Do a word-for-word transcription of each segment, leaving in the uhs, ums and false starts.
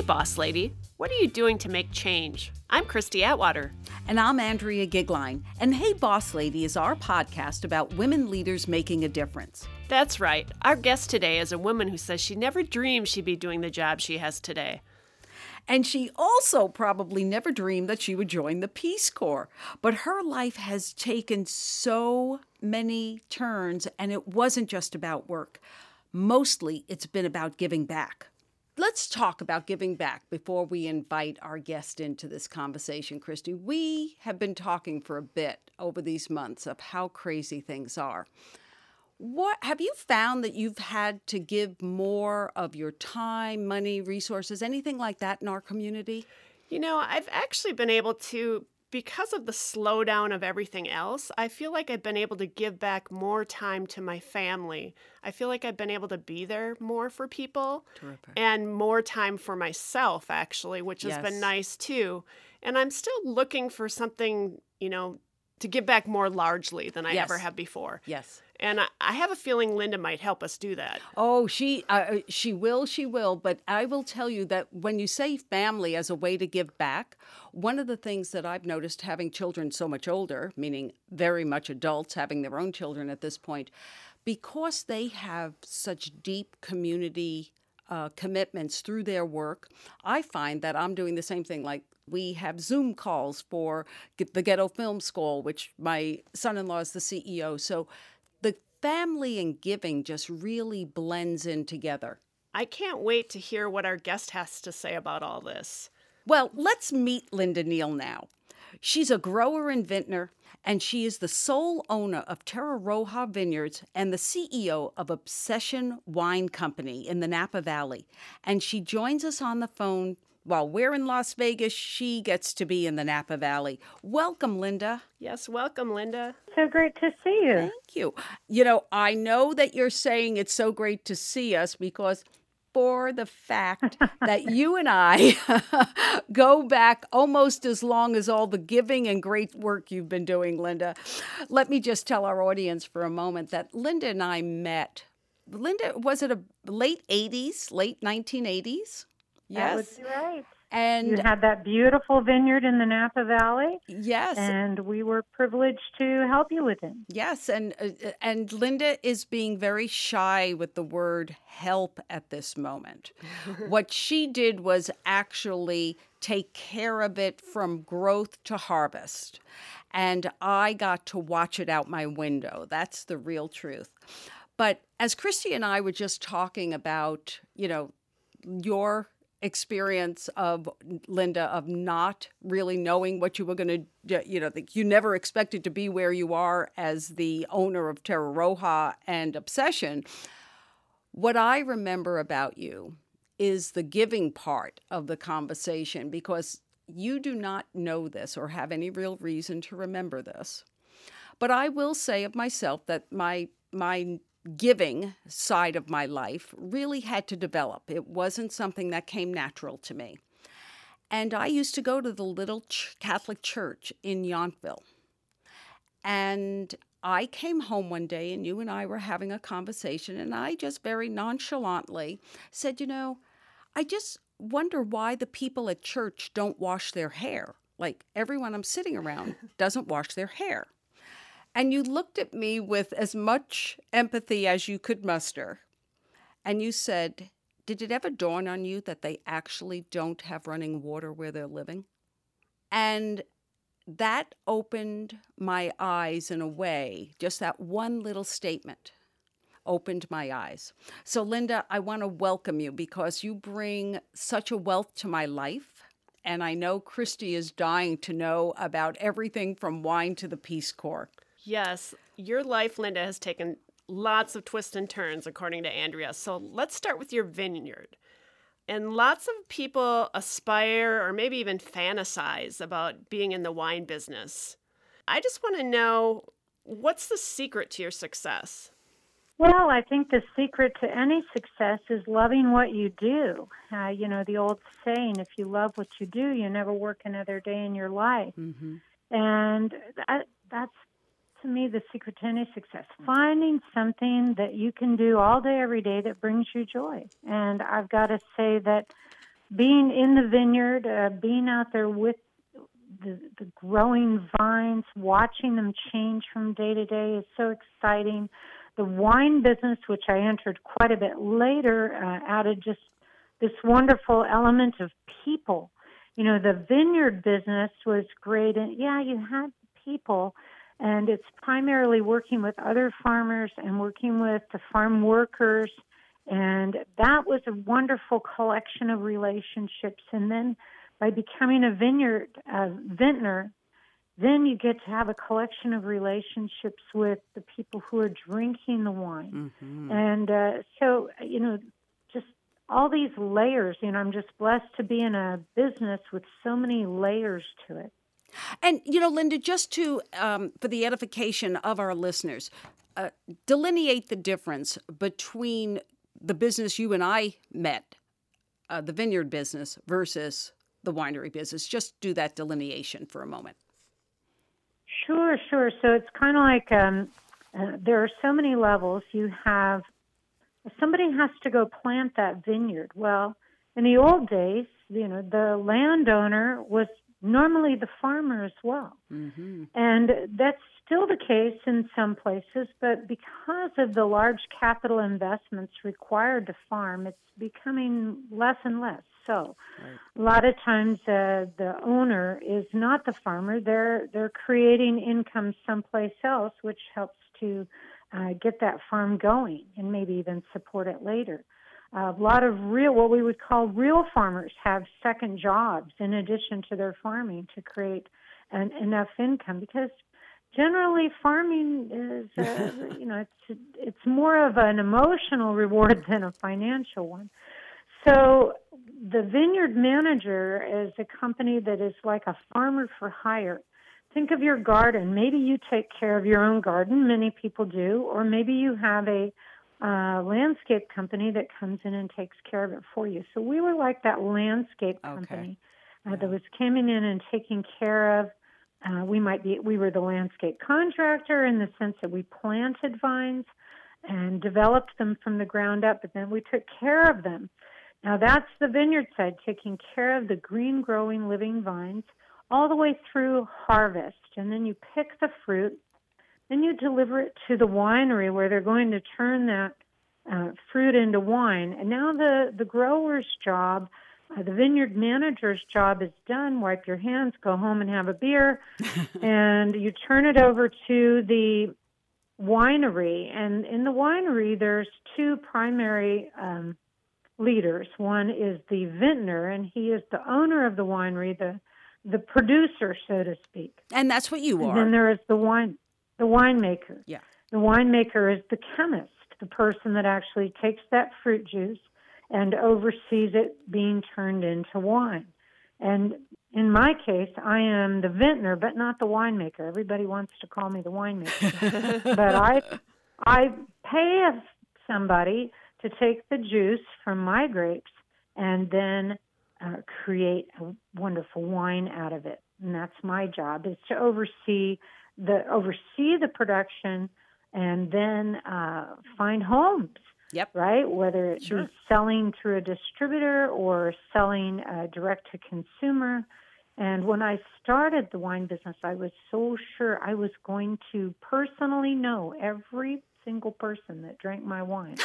Boss Lady. What are you doing to make change? I'm Christy Atwater. And I'm Andrea Gigline. And Hey Boss Lady is our podcast about women leaders making a difference. That's right. Our guest today is a woman who says she never dreamed she'd be doing the job she has today. And she also probably never dreamed that she would join the Peace Corps. But her life has taken so many turns, and it wasn't just about work. Mostly, it's been about giving back. Let's talk about giving back before we invite our guest into this conversation, Christy. We have been talking for a bit over these months of how crazy things are. What have you found that you've had to give more of your time, money, resources, anything like that in our community? You know, I've actually been able to, because of the slowdown of everything else, I feel like I've been able to give back more time to my family. I feel like I've been able to be there more for people. Terrific. And more time for myself, actually, which has Yes. been nice too. And I'm still looking for something, you know, to give back more largely than I Yes. ever have before. Yes. And I, I have a feeling Linda might help us do that. Oh, she uh, she will, she will. But I will tell you that when you say family as a way to give back, one of the things that I've noticed having children so much older, meaning very much adults having their own children at this point, because they have such deep community uh, commitments through their work, I find that I'm doing the same thing. Like we have Zoom calls for the Ghetto Film School, which my son-in-law is the C E O. So the family and giving just really blends in together. I can't wait to hear what our guest has to say about all this. Well, let's meet Linda Neal now. She's a grower and vintner, and she is the sole owner of Terra Roja Vineyards and the C E O of Obsession Wine Company in the Napa Valley. And she joins us on the phone. While we're in Las Vegas, she gets to be in the Napa Valley. Welcome, Linda. Yes, welcome, Linda. So great to see you. Thank you. You know, I know that you're saying it's so great to see us because for the fact that you and I go back almost as long as all the giving and great work you've been doing, Linda. Let me just tell our audience for a moment that Linda and I met. Linda, was it a late eighties, late nineteen eighties? That would be right. And you had that beautiful vineyard in the Napa Valley. Yes. And we were privileged to help you with it. Yes. And uh, and Linda is being very shy with the word help at this moment. What she did was actually take care of it from growth to harvest. And I got to watch it out my window. That's the real truth. But as Christy and I were just talking about, you know, your experience of Linda of not really knowing what you were going to, you know, you never expected to be where you are as the owner of Terra Roja and Obsession. What I remember about you is the giving part of the conversation, because you do not know this or have any real reason to remember this. But I will say of myself that my my giving side of my life really had to develop. It wasn't something that came natural to me. And I used to go to the little ch- Catholic church in Yountville. And I came home one day and you and I were having a conversation, and I just very nonchalantly said, you know, I just wonder why the people at church don't wash their hair. Like everyone I'm sitting around doesn't wash their hair. And you looked at me with as much empathy as you could muster. And you said, did it ever dawn on you that they actually don't have running water where they're living? And that opened my eyes in a way. Just that one little statement opened my eyes. So, Linda, I want to welcome you because you bring such a wealth to my life. And I know Christy is dying to know about everything from wine to the Peace Corps. Yes, your life, Linda, has taken lots of twists and turns, according to Andrea. So let's start with your vineyard. And lots of people aspire or maybe even fantasize about being in the wine business. I just want to know, what's the secret to your success? Well, I think the secret to any success is loving what you do. Uh, you know, the old saying, if you love what you do, you never work another day in your life. Mm-hmm. And that, that's, to me, the secret to any success. Finding something that you can do all day, every day that brings you joy. And I've got to say that being in the vineyard, uh, being out there with the, the growing vines, watching them change from day to day is so exciting. The wine business, which I entered quite a bit later, uh, added just this wonderful element of people. You know, the vineyard business was great, and yeah, you had people, and it's primarily working with other farmers and working with the farm workers, and that was a wonderful collection of relationships. And then by becoming a vineyard uh, vintner, then you get to have a collection of relationships with the people who are drinking the wine. Mm-hmm. And uh, so, you know, just all these layers, you know, I'm just blessed to be in a business with so many layers to it. And, you know, Linda, just to, um, for the edification of our listeners, uh, delineate the difference between the business you and I met, uh, the vineyard business, versus the winery business. Just do that delineation for a moment. Sure, sure. So it's kind of like um, uh, there are so many levels. You have, somebody has to go plant that vineyard. Well, in the old days, you know, the landowner was normally the farmer as well. Mm-hmm. And that's still the case in some places, but because of the large capital investments required to farm, it's becoming less and less. So right. A lot of times uh, the owner is not the farmer. They're they're creating income someplace else, which helps to uh, get that farm going and maybe even support it later. Uh, a lot of real, what we would call real farmers, have second jobs in addition to their farming to create an, enough income, because generally farming is, uh, you know, it's it's more of an emotional reward than a financial one. So the vineyard manager is a company that is like a farmer for hire. Think of your garden. Maybe you take care of your own garden. Many people do. Or maybe you have a uh, landscape company that comes in and takes care of it for you. So we were like that landscape company okay. uh, yeah. that was coming in and taking care of. Uh, we might be. We were the landscape contractor in the sense that we planted vines and developed them from the ground up, but then we took care of them. Now that's the vineyard side, taking care of the green, growing, living vines all the way through harvest. And then you pick the fruit, then you deliver it to the winery where they're going to turn that uh, fruit into wine. And now the, the grower's job, uh, the vineyard manager's job is done. Wipe your hands, go home and have a beer, and you turn it over to the winery. And in the winery, there's two primary um leaders. One is the vintner, and he is the owner of the winery, the the producer, so to speak. And that's what you and are. Then there is the wine, the winemaker. Yeah. The winemaker is the chemist, the person that actually takes that fruit juice and oversees it being turned into wine. And in my case, I am the vintner, but not the winemaker. Everybody wants to call me the winemaker, but I I pay somebody to take the juice from my grapes and then uh, create a wonderful wine out of it. And that's my job, is to oversee the oversee the production and then uh, find homes. Yep. Right? Whether it's sure. selling through a distributor or selling uh, direct to consumer. And when I started the wine business, I was so sure I was going to personally know every single person that drank my wine.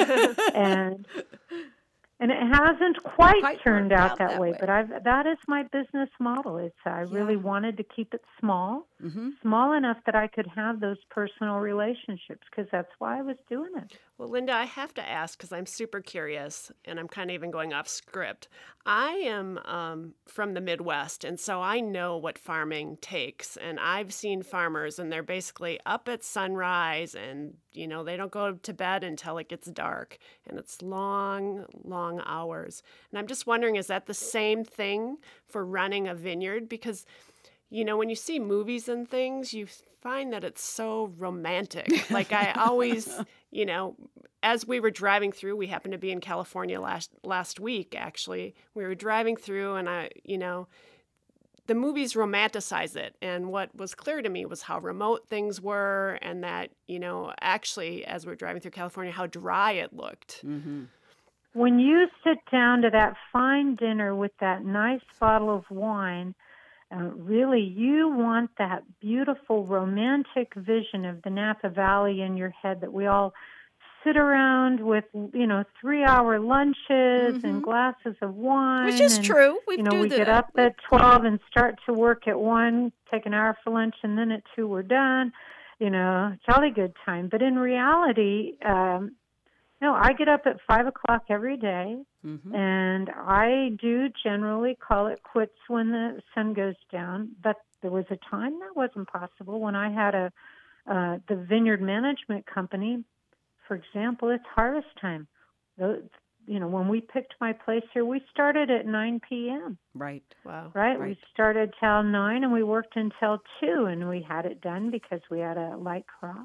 and and it hasn't quite, quite turned out, out that, that way, way, but I've that is my business model. It's I yeah. really wanted to keep it small, mm-hmm. small enough that I could have those personal relationships, because that's why I was doing it. Well, Linda, I have to ask, because I'm super curious, and I'm kind of even going off script. I am um, from the Midwest, and so I know what farming takes. And I've seen farmers, and they're basically up at sunrise, and, you know, they don't go to bed until it gets dark. And it's long, long hours. And I'm just wondering, is that the same thing for running a vineyard? Because, you know, when you see movies and things, you find that it's so romantic. Like I always, you know, as we were driving through, we happened to be in California last last week, actually. We were driving through and I, you know, the movies romanticize it. And what was clear to me was how remote things were, and that, you know, actually, as we're driving through California, how dry it looked. Mm-hmm. when you sit down to that fine dinner with that nice bottle of wine, uh, really you want that beautiful romantic vision of the Napa Valley in your head that we all sit around with, you know, three-hour lunches mm-hmm. and glasses of wine. Which is and, true. We you know, do we that. get up at twelve and start to work at one, take an hour for lunch, and then at two we're done. You know, jolly good time. But in reality, um, no, I get up at five o'clock every day, mm-hmm. and I do generally call it quits when the sun goes down. But there was a time that wasn't possible when I had a uh, the vineyard management company. For example, it's harvest time. The, you know, when we picked my place here, we started at nine p.m. Right. Wow. Right? Right. We started till nine, and we worked until two, and we had it done because we had a light crop.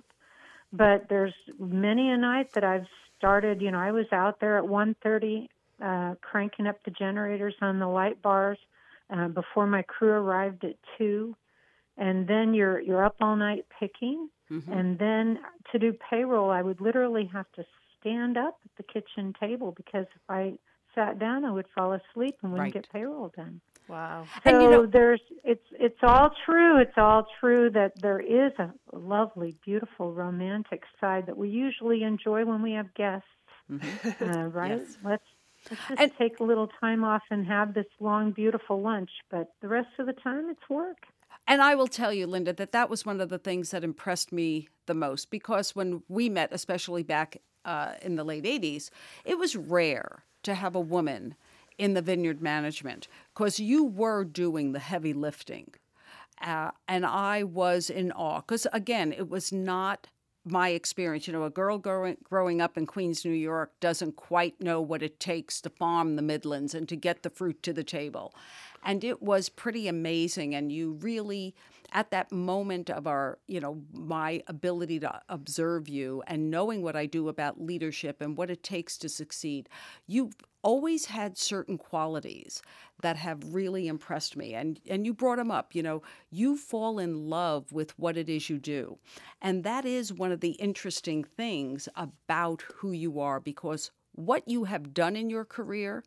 But there's many a night that I've started, you know, I was out there at one thirty uh, cranking up the generators on the light bars uh, before my crew arrived at two. And then you're you're up all night picking. Mm-hmm. And then to do payroll, I would literally have to stand up at the kitchen table because if I sat down, I would fall asleep and wouldn't right. get payroll done. Wow. So and, you know, there's it's it's all true. It's all true that there is a lovely, beautiful, romantic side that we usually enjoy when we have guests. Mm-hmm. Uh, right? Yes. Let's let's just and, take a little time off and have this long, beautiful lunch. But the rest of the time, it's work. And I will tell you, Linda, that that was one of the things that impressed me the most because when we met, especially back uh, in the late eighties, it was rare to have a woman in the vineyard management because you were doing the heavy lifting. Uh, and I was in awe because, again, it was not my experience. You know, a girl growing, growing up in Queens, New York doesn't quite know what it takes to farm the Midlands and to get the fruit to the table. And it was pretty amazing. And you really, at that moment of our, you know, my ability to observe you and knowing what I do about leadership and what it takes to succeed, you've always had certain qualities that have really impressed me. And, and you brought them up, you know, you fall in love with what it is you do. And that is one of the interesting things about who you are because what you have done in your career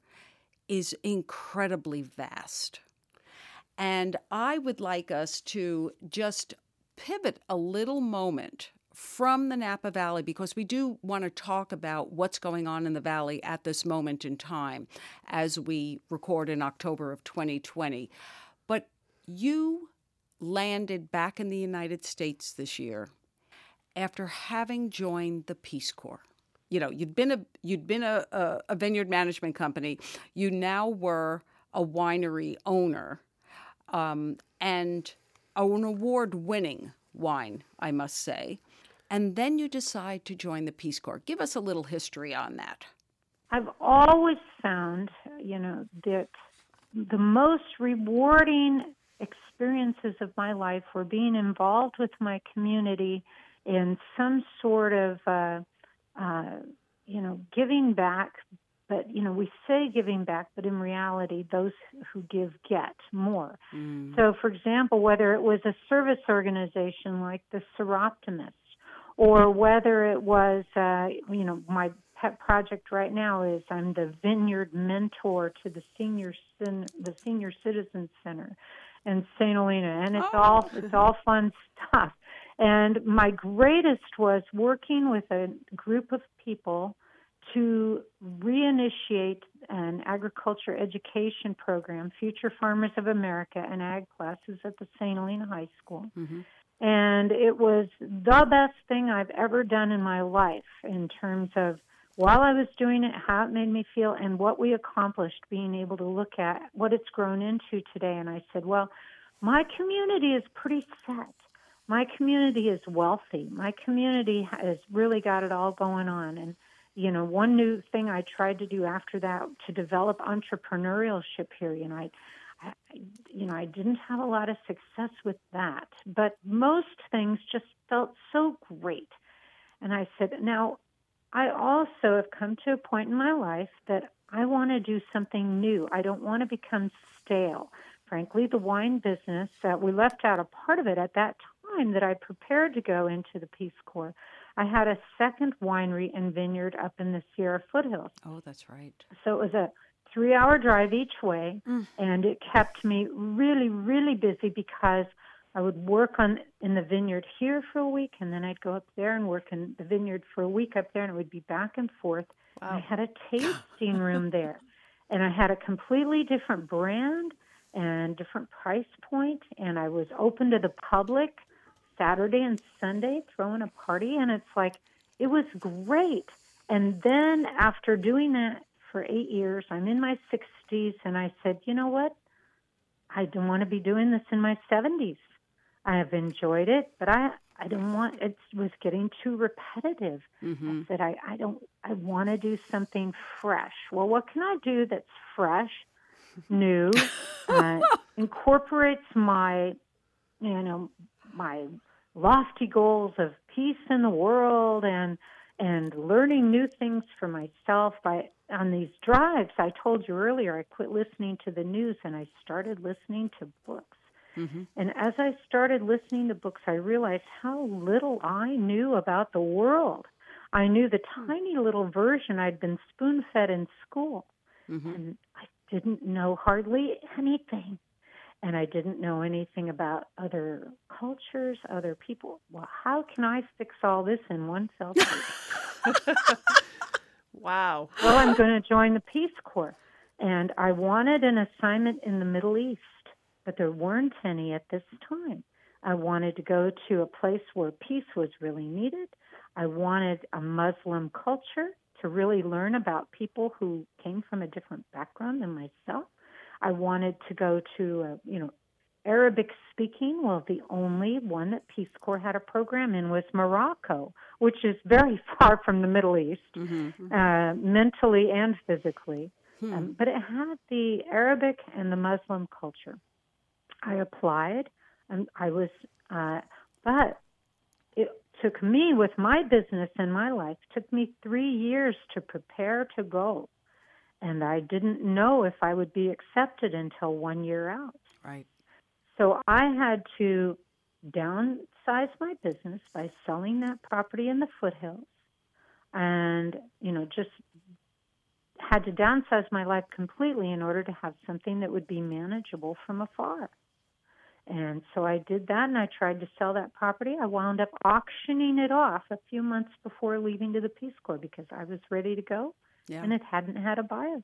is incredibly vast. And I would like us to just pivot a little moment from the Napa Valley because we do want to talk about what's going on in the Valley at this moment in time as we record in October of twenty twenty. But you landed back in the United States this year after having joined the Peace Corps. You know, you'd been a you'd been a, a, a vineyard management company. You now were a winery owner, um, and an award-winning wine, I must say. And then you decide to join the Peace Corps. Give us a little history on that. I've always found, you know, that the most rewarding experiences of my life were being involved with my community in some sort of uh, Uh, you know, giving back, but, you know, we say giving back, but in reality, those who give get more. Mm. So, for example, whether it was a service organization like the Seroptimists, or whether it was, uh, you know, my pet project right now is I'm the vineyard mentor to the senior the senior citizen center in Saint Helena, and it's oh. all it's all fun stuff. And my greatest was working with a group of people to reinitiate an agriculture education program, Future Farmers of America, and ag classes at the Saint Helena High School. Mm-hmm. And it was the best thing I've ever done in my life in terms of while I was doing it, how it made me feel, and what we accomplished, being able to look at what it's grown into today. And I said, well, my community is pretty set. My community is wealthy. My community has really got it all going on. And, you know, one new thing I tried to do after that to develop entrepreneurship here, you know, I, I, you know, I didn't have a lot of success with that, but most things just felt so great. And I said, now, I also have come to a point in my life that I want to do something new. I don't want to become stale. Frankly, the wine business, uh, we left out a part of it at that time that I prepared to go into the Peace Corps. I had a second winery and vineyard up in the Sierra foothills. Oh, that's right. So it was a three-hour drive each way, Mm. and it kept me really, really busy because I would work on in the vineyard here for a week, and then I'd go up there and work in the vineyard for a week up there, and it would be back and forth. Wow. And I had a tasting room there, and I had a completely different brand and different price point, and I was open to the public Saturday and Sunday, throwing a party, and it's like, it was great. And then after doing that for eight years, I'm in my sixties, and I said, you know what? I don't want to be doing this in my seventies. I have enjoyed it, but I, I don't want, it was getting too repetitive. Mm-hmm. I said, I, I don't, I want to do something fresh. Well, what can I do that's fresh, new, uh, incorporates my, you know, my lofty goals of peace in the world and, and learning new things for myself by, on these drives. I told you earlier, I quit listening to the news and I started listening to books. Mm-hmm. And as I started listening to books, I realized how little I knew about the world. I knew the tiny little version I'd been spoon-fed in school. Mm-hmm. And I didn't know hardly anything. And I didn't know anything about other cultures, other people. Well, how can I fix all this in one fell swoop? Wow. Well, I'm going to join the Peace Corps. And I wanted an assignment in the Middle East, but there weren't any at this time. I wanted to go to a place where peace was really needed. I wanted a Muslim culture to really learn about people who came from a different background than myself. I wanted to go to, a, you know, Arabic speaking. Well, the only one that Peace Corps had a program in was Morocco, which is very far from the Middle East, Mm-hmm. uh, mentally and physically. Hmm. Um, but it had the Arabic and the Muslim culture. I applied, and I was, uh, but it took me, with my business and my life, took me three years to prepare to go. And I didn't know if I would be accepted until one year out. Right. So I had to downsize my business by selling that property in the foothills and, you know, just had to downsize my life completely in order to have something that would be manageable from afar. And so I did that, and I tried to sell that property. I wound up auctioning it off a few months before leaving to the Peace Corps because I was ready to go, Yeah. and it hadn't had a buyer.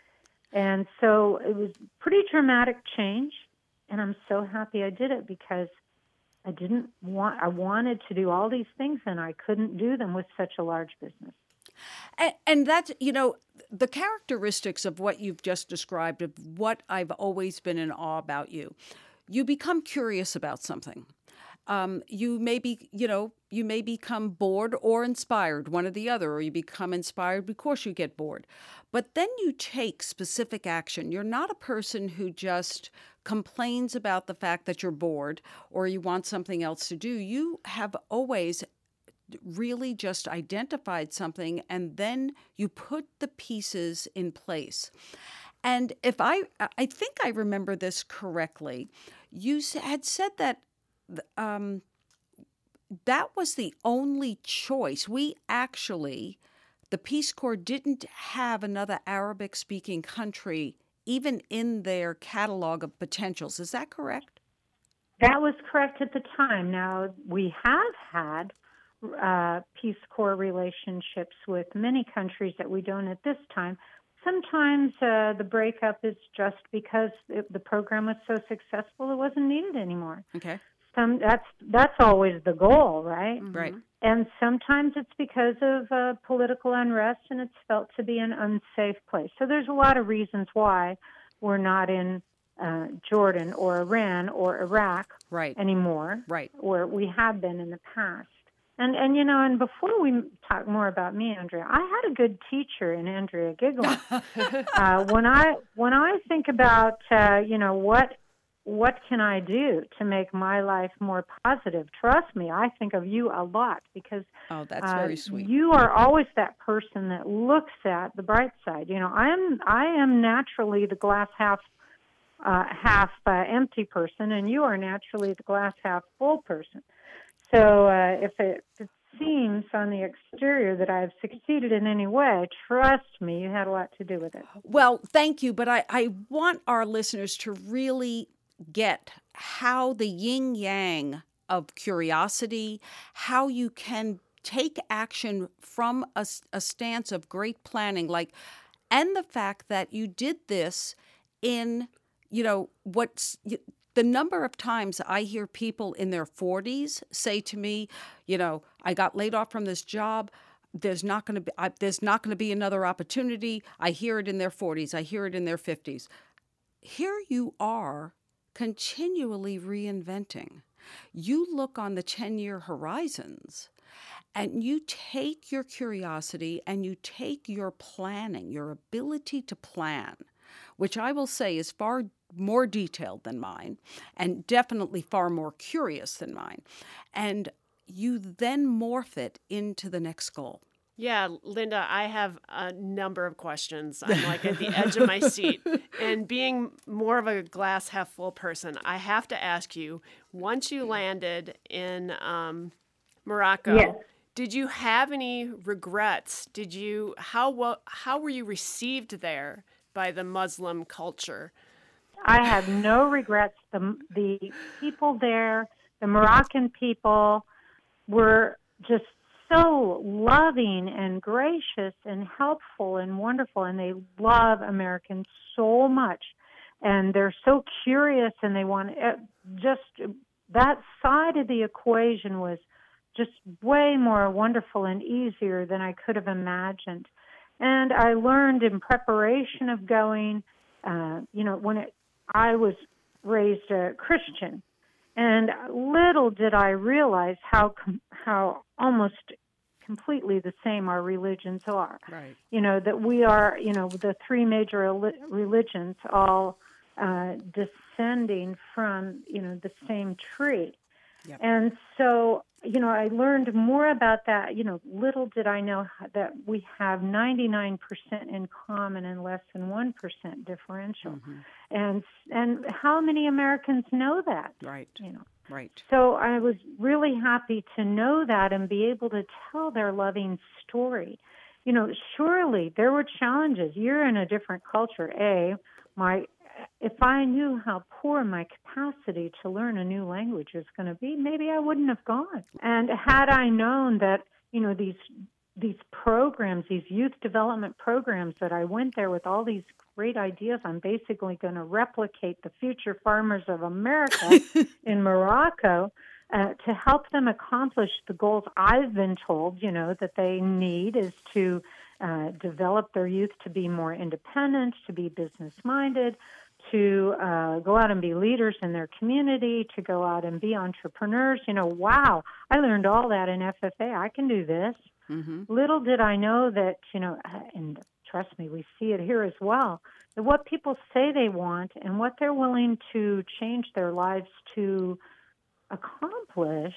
And so it was pretty dramatic change, and I'm so happy I did it because I didn't want, I wanted to do all these things, and I couldn't do them with such a large business. And, and that's, you know, the characteristics of what you've just described, of what I've always been in awe about you. You become curious about something. Um, you may be, you know, you may become bored or inspired, one or the other, or you become inspired because you get bored. But then you take specific action. You're not a person who just complains about the fact that you're bored or you want something else to do. You have always really just identified something, and then you put the pieces in place. And if I, I think I remember this correctly, you had said that um, that was the only choice. We actually, the Peace Corps didn't have another Arabic-speaking country even in their catalog of potentials. Is that correct? That was correct at the time. Now, we have had uh, Peace Corps relationships with many countries that we don't at this time. Sometimes uh, the breakup is just because it, the program was so successful it wasn't needed anymore. Okay. Some that's that's always the goal, right? Right. And sometimes it's because of uh, political unrest, and it's felt to be an unsafe place. So there's a lot of reasons why we're not in uh, Jordan or Iran or Iraq Right. anymore, Right. where we have been in the past. And, and you know, and before we talk more about me, Andrea, I had a good teacher in Andrea Giglin. uh, when I when I think about, uh, you know, what what can I do to make my life more positive? Trust me, I think of you a lot because Oh, that's uh, very sweet. you are always that person that looks at the bright side. You know, I am I am naturally the glass half uh, half uh, empty person, and you are naturally the glass half full person. So uh, if, it, if it's seems on the exterior that I've succeeded in any way, trust me, you had a lot to do with it. Well, thank you, but I, I want our listeners to really get how the yin yang of curiosity, how you can take action from a, a stance of great planning, like, and the fact that you did this in, you know, what's the number of times I hear people in their forties say to me, you know, I got laid off from this job. There's not going to be, I, there's not going to be another opportunity. I hear it in their forties. I hear it in their fifties. Here you are continually reinventing. You look on the ten-year horizons and you take your curiosity and you take your planning, your ability to plan, which I will say is far more detailed than mine and definitely far more curious than mine. And you then morph it into the next goal. Yeah, Linda, I have a number of questions. I'm like at the edge of my seat. And being more of a glass half full person, I have to ask you, once you landed in um, Morocco, Yes. did you have any regrets? Did you, how, well, how were you received there by the Muslim culture? I have no regrets. The, the people there, the Moroccan people, were just so loving and gracious and helpful and wonderful, and they love Americans so much. And they're so curious, and they want uh, just that side of the equation was just way more wonderful and easier than I could have imagined. And I learned in preparation of going, uh, you know, when it, I was raised a Christian, and little did I realize how how almost completely the same our religions are. Right. You know, that we are, you know, the three major religions all uh, descending from, you know, the same tree. Yep. And so, you know, I learned more about that. You know, little did I know that we have ninety-nine percent in common and less than one percent differential. Mm-hmm. And and how many Americans know that? Right. You know. Right. So I was really happy to know that and be able to tell their loving story. You know, surely there were challenges. You're in a different culture. A, my if I knew how poor my capacity to learn a new language was going to be, maybe I wouldn't have gone. And had I known that, you know, these these programs, these youth development programs, that I went there with all these great ideas, I'm basically going to replicate the future farmers of America in Morocco uh, to help them accomplish the goals I've been told, you know, that they need is to uh, develop their youth to be more independent, to be business-minded, to uh, go out and be leaders in their community, to go out and be entrepreneurs. You know, wow, I learned all that in F F A. I can do this. Mm-hmm. Little did I know that, you know, and trust me, we see it here as well, that what people say they want and what they're willing to change their lives to accomplish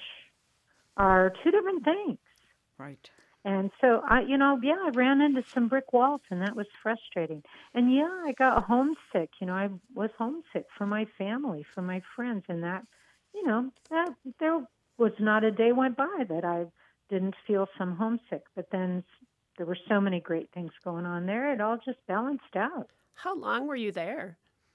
are two different things. Right. And so, I, you know, yeah, I ran into some brick walls, and that was frustrating. And yeah, I got homesick. You know, I was homesick for my family, for my friends, and that, you know, that there was not a day went by that I didn't feel some homesick. But then there were so many great things going on there; it all just balanced out. How long were you there?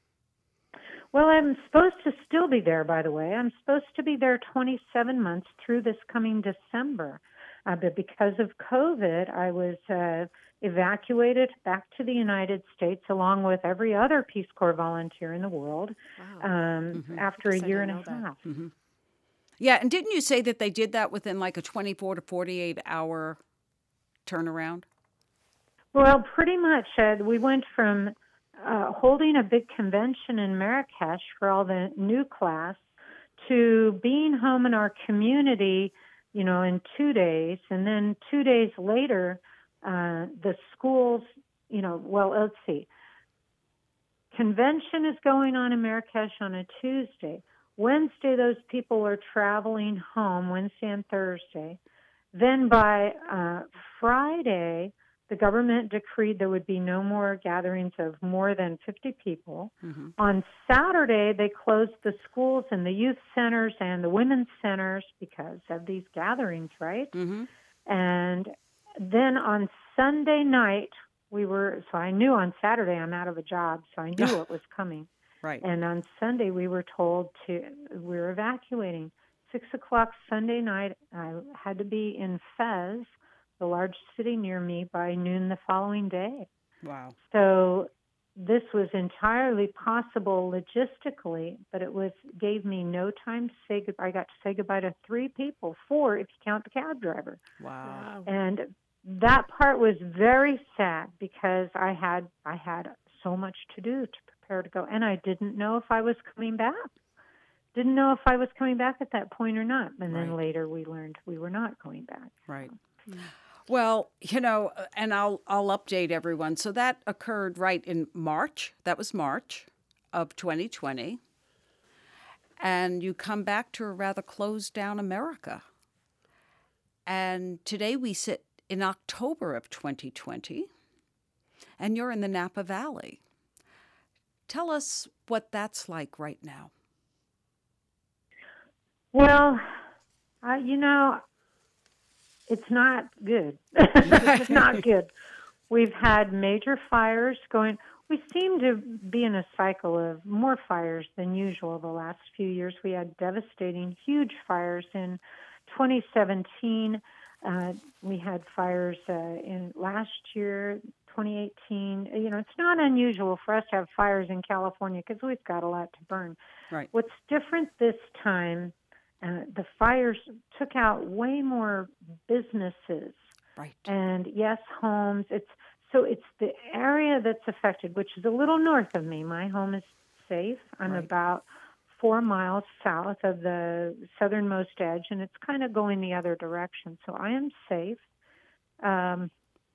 Well, I'm supposed to still be there, by the way. I'm supposed to be there twenty-seven months through this coming December. Uh, but because of COVID, I was uh, evacuated back to the United States along with every other Peace Corps volunteer in the world Wow. um, mm-hmm. after a I year and didn't a know that. half. Mm-hmm. Yeah, and didn't you say that they did that within like a twenty-four to forty-eight hour turnaround? Well, pretty much. Uh, we went from uh, holding a big convention in Marrakesh for all the new class to being home in our community, you know, in two days. And then two days later, uh, the schools, you know, well, let's see. Convention is going on in Marrakesh on a Tuesday. Wednesday, those people are traveling home, Wednesday and Thursday. Then by uh, Friday, the government decreed there would be no more gatherings of more than fifty people. Mm-hmm. On Saturday, they closed the schools and the youth centers and the women's centers because of these gatherings, right? Mm-hmm. And then on Sunday night, we were, so I knew on Saturday I'm out of a job, so I knew what was coming. Right. And on Sunday, we were told to, we were evacuating. Six o'clock Sunday night, I had to be in Fez, the large city near me, by noon the following day. Wow. So this was entirely possible logistically, but it was gave me no time to say goodbye. I got to say goodbye to three people, four if you count the cab driver. Wow. And that part was very sad because I had I had so much to do to prepare to go, and I didn't know if I was coming back. Didn't know if I was coming back at that point or not. And then Right. later we learned we were not going back. Right. Well, you know, and I'll I'll update everyone. So that occurred right in March. That was March of twenty twenty. And you come back to a rather closed down America. And today we sit in October of twenty twenty, and you're in the Napa Valley. Tell us what that's like right now. Well, uh, you know, it's not good. It's not good. We've had major fires going. We seem to be in a cycle of more fires than usual the last few years. We had devastating, huge fires in twenty seventeen. Uh, we had fires uh, in last year, twenty eighteen. You know, it's not unusual for us to have fires in California because we've got a lot to burn. Right. What's different this time, uh, the fires took out way more businesses. Right. And yes, homes. It's so it's the area that's affected, which is a little north of me. My home is safe. I'm Right. about four miles south of the southernmost edge, and it's kind of going the other direction. So I am safe. Um,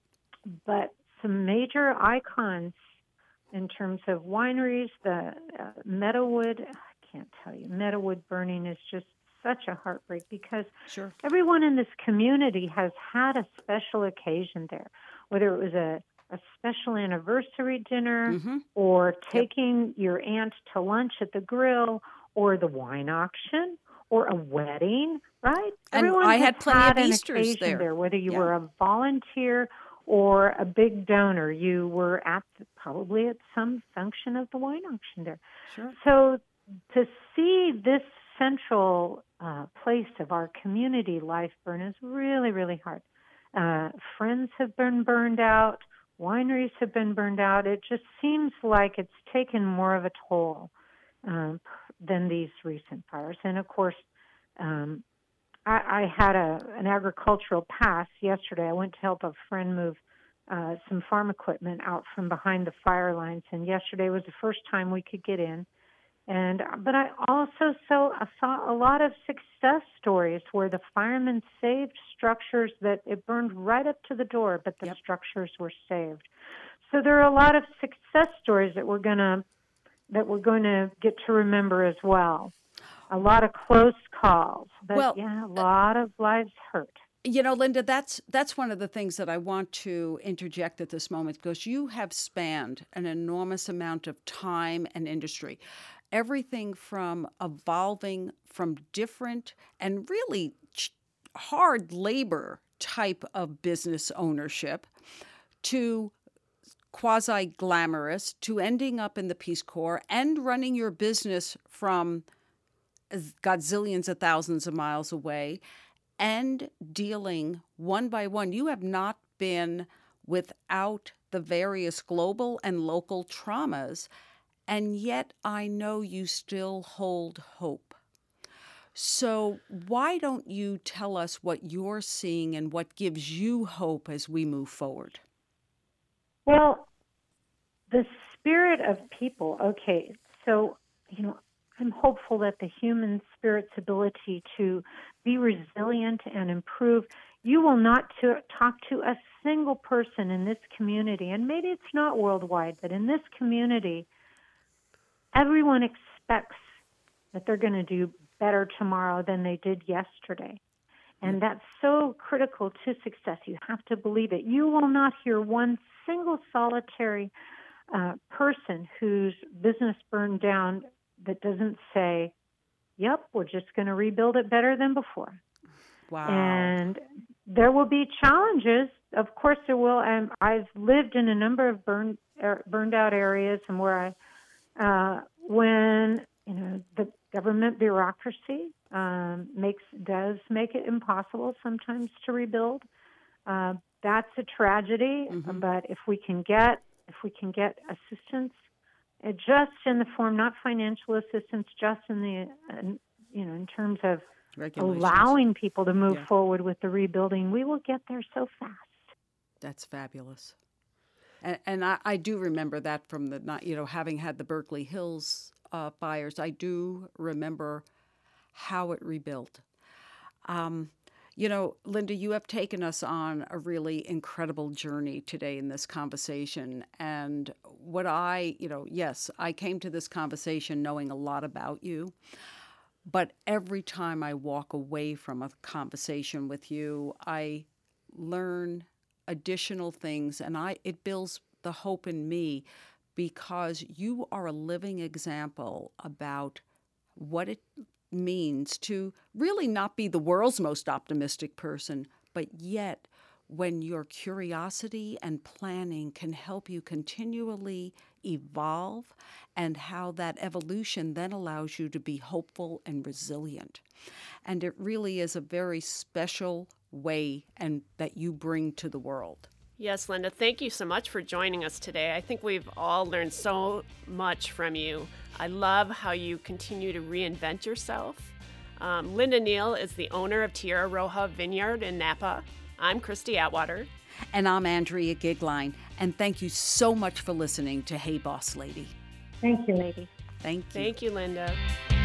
but some major icons in terms of wineries, the uh, Meadowood, I can't tell you, Meadowood burning is just such a heartbreak because Sure. everyone in this community has had a special occasion there, whether it was a, a special anniversary dinner Mm-hmm. or taking your aunt to lunch at the grill or the wine auction or a wedding, right? And Everyone I has had plenty of an Easters occasion there. whether you Yeah. were a volunteer or a big donor. You were at the, probably at some function of the wine auction there. Sure. So to see this central uh, place of our community life burn is really, really hard. Uh, friends have been burned out. Wineries have been burned out. It just seems like it's taken more of a toll um, than these recent fires. And, of course, um, I, I had a, an agricultural pass yesterday. I went to help a friend move uh, some farm equipment out from behind the fire lines, and yesterday was the first time we could get in. And but I also saw, I saw a lot of success stories where the firemen saved structures that it burned right up to the door, but the Yep. structures were saved. So there are a lot of success stories that we're gonna that we're going to get to remember as well. A lot of close calls, but Well, yeah, a lot of lives hurt. You know, Linda, that's that's one of the things that I want to interject at this moment because you have spanned an enormous amount of time and industry. Everything from evolving from different and really ch- hard labor type of business ownership to quasi-glamorous to ending up in the Peace Corps and running your business from godzillions of thousands of miles away and dealing one by one. You have not been without the various global and local traumas, and yet I know you still hold hope. So why don't you tell us what you're seeing and what gives you hope as we move forward? Well, the spirit of people, okay, so, you know, I'm hopeful that the human spirit's ability to be resilient and improve. You will not to, talk to a single person in this community, and maybe it's not worldwide, but in this community, everyone expects that they're going to do better tomorrow than they did yesterday. And that's so critical to success. You have to believe it. You will not hear one single solitary uh, person whose business burned down that doesn't say, yep, we're just going to rebuild it better than before. Wow. And there will be challenges. Of course there will. And I've lived in a number of burned, er, burned out areas and where I, uh, when, you know, the government bureaucracy um, makes, does make it impossible sometimes to rebuild. Uh, that's a tragedy. Mm-hmm. But if we can get, if we can get assistance, uh, just in the form, not financial assistance, just in the, uh, you know, in terms of allowing people to move yeah. forward with the rebuilding, we will get there so fast. That's fabulous. And, and I, I do remember that from the, not, you know, having had the Berkeley Hills uh, fires, I do remember how it rebuilt. Um, you know, Linda, you have taken us on a really incredible journey today in this conversation. And what I, you know, yes, I came to this conversation knowing a lot about you. But every time I walk away from a conversation with you, I learn additional things, and I it builds the hope in me because you are a living example about what it means to really not be the world's most optimistic person, but yet when your curiosity and planning can help you continually evolve, and how that evolution then allows you to be hopeful and resilient. And it really is a very special way and that you bring to the world. Yes, Linda, thank you so much for joining us today. I think we've all learned so much from you. I love how you continue to reinvent yourself. Um, Linda Neal is the owner of Tierra Roja Vineyard in Napa. I'm Christy Atwater. And I'm Andrea Gigline. And thank you so much for listening to Hey Boss Lady. Thank you, lady. Thank you. Thank you, Linda.